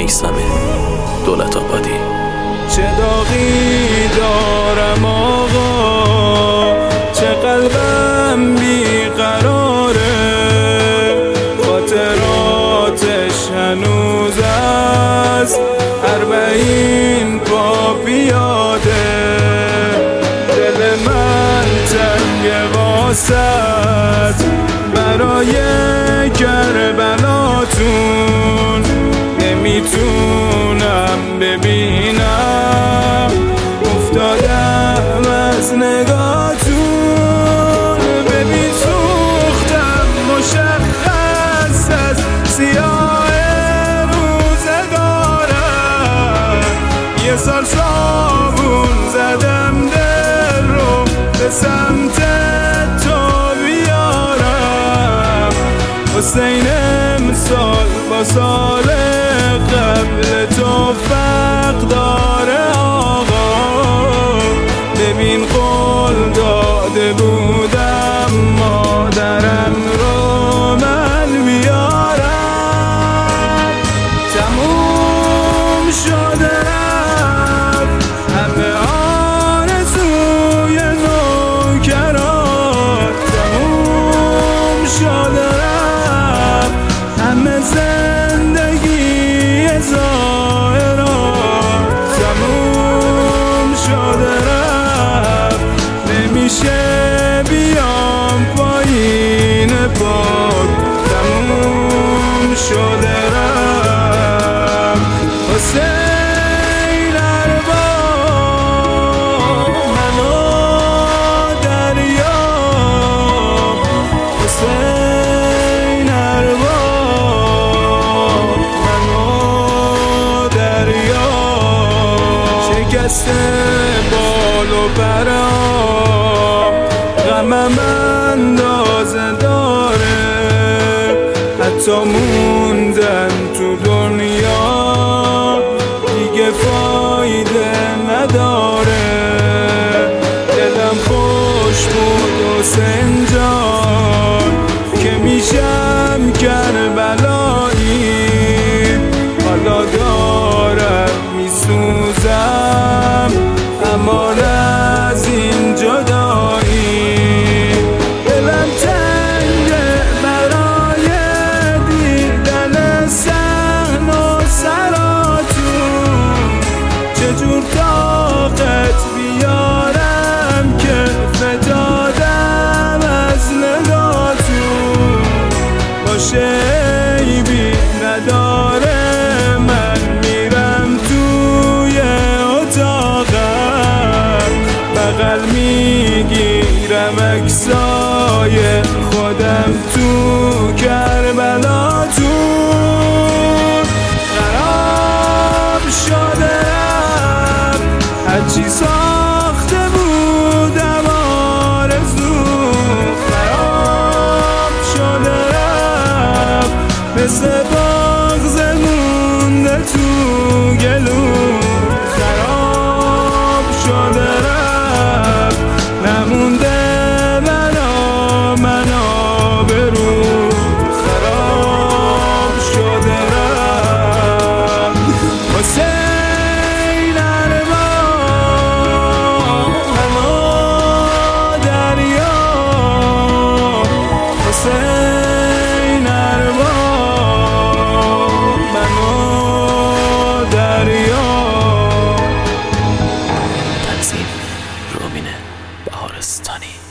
میثم دولت آبادی. چه داغی دارم آقا، چه قلبم بیقراره، خاطراتش هنوز از 40 پا پیاده. دل من تنگ واسط برای کربلاتون، نمیتونم ببینم افتادم از نگاهتون. ببین سوختم مشخص از سیاه روزگارم، یه سال صابون زدم دل رو به سمت تو بیارم. حسین امسال با سال قبل تو فرق داره آقا. ببین قول داده بودم مادرم رو من بیارم. تموم شده همه آرزوی نوکرات، تموم شده همه زندگی ظاهرات، تموم شده رفت نمیشه بیام پایین پاک، تموم شده رفت. حسین ارباب منو دریا، حسین ارباب منو دریا. شکسته بال و برام غمم اندازه داره، حتی موندن تو دنیا دیگه فایده نداره. دلم خوش بود حسین جان که میشم کربلایی، حالا دارم میسوزم اما از این جدایی. دلم تنگه برای دیدن صحن و سراتون، چجور طاقت بیارم که فتادم از نگاهتون. باشه عیبی نداره من میرم توی اتاقم، بغل میگیرم عکسای خودم تو کربلاتون. خراب شدم هرچی ساخته بودم آرزو، خراب شده رفت مثل بغض مونده تو گلو. خراب شده رفت نمونده من آبرو، خراب شده رفت. حسین ارباب منو دریا، حسین ارباب منو دریا. تنظیم رومین بهارستانی.